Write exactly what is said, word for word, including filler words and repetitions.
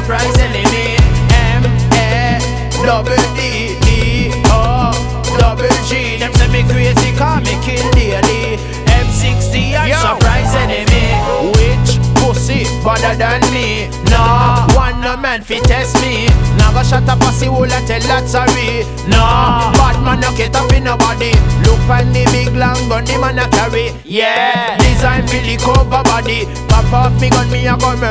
surprise enemy. M A double D D O double G. Them say me crazy, call me kill daily. M sixty and surprise enemy. Which pussy better than me? No, one no man fi test me. Never shut up pussy hole and tell that sorry. No, bad man no get up in nobody. Look on the big long gun the man a carry. Yeah, design fi the cover body. Pop off me gun me a go murder